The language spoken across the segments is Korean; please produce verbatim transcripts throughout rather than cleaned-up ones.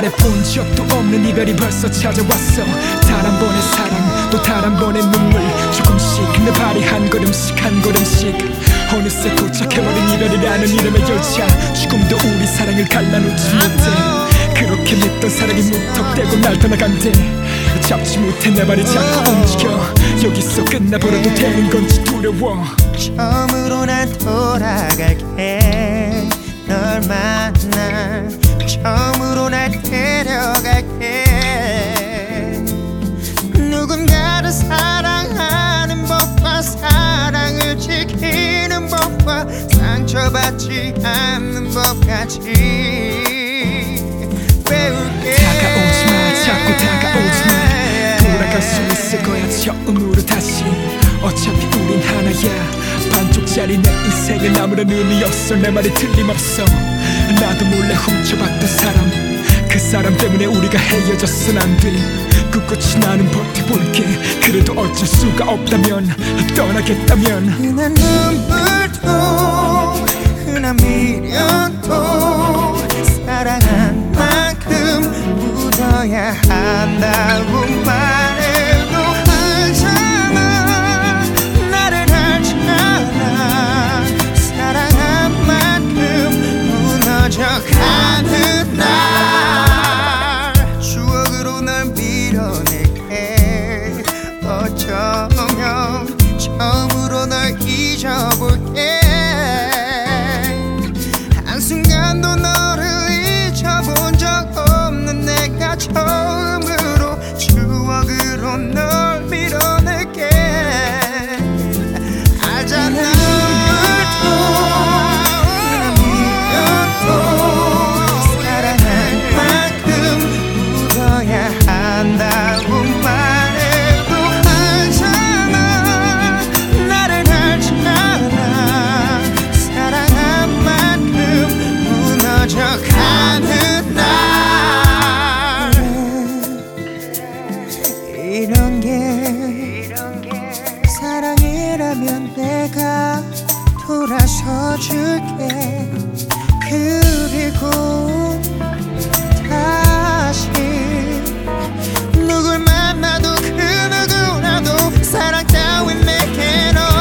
말해본 적도 없는 이별이 벌써 찾아왔어. 단 한 번의 사랑 또 단 한 번의 눈물, 조금씩 내 발이 한 걸음씩 한 걸음씩 어느새 도착해버린 이별이라는 이름의 열차. 죽음도 우리 사랑을 갈라놓지 못해. 그렇게 믿던 사랑이 무턱대고 날 떠나간대. 잡지 못해 내 발이 자꾸 움직여. 여기서 끝나버려도 되는 건지 두려워. 처음으로 난 돌아갈게. 널 만나 처음으로 날 데려갈게. 누군가를 사랑하는 법과 사랑을 지키는 법과 상처받지 않는 법까지 배울게. 다가오지마, 자꾸 다가오지마. 돌아갈 수 있을 거야 처음으로 다시. 어차피 우린 하나야. 반쪽짜리 내 인생엔 아무런 의미 없어. 내 말이 틀림없어. 나도 몰래 훔쳐봤던 사람, 그 사람 때문에 우리가 헤어졌은 안 돼. 끝끝이 나는 버텨볼게. 그래도 어쩔 수가 없다면, 떠나겠다면. 흔한 눈물도 흔한 미련도 사랑한 만큼 묻어야 한다고 말해도 하잖아. 나를 알지 않아. 사랑한 만큼 무너져가는 날 추억으로 널 밀어낼게. 어쩌면 처음으로 널 잊어볼게. 한순간도 너를 잊어본 적 없는 내가 처음으로 추억으로 널 밀어낼게. 알잖아. 이런 게 사랑이라면 내가 돌아서 줄게. 그리고 다시 누굴 만나도 그 누구라도 사랑 따윈 내게 너.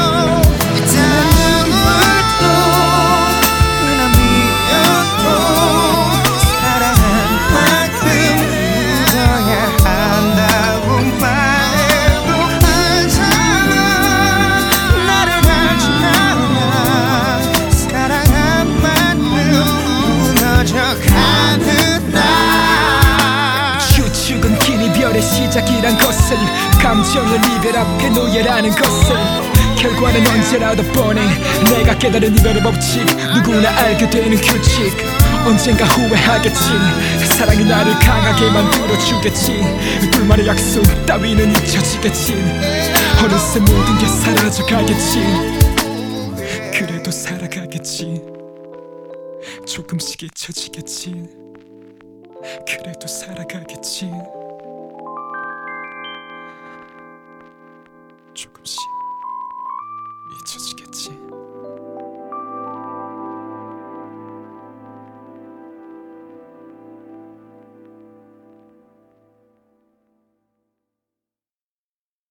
추측은 긴 이별의 시작이란 것을, 감정은 이별 앞에 노예라는 것을. 결과는 언제라도 뻔해. 내가 깨달은 이별의 법칙, 누구나 알게 되는 규칙. 언젠가 후회하겠지. 사랑이 나를 강하게 만들어주겠지. 둘만의 약속 따위는 잊혀지겠지. 어느새 모든 게 사라져가겠지. 그래도 살아가겠지. 조금씩 잊혀지겠지. 그래도 살아가겠지. 조금씩 잊혀지겠지.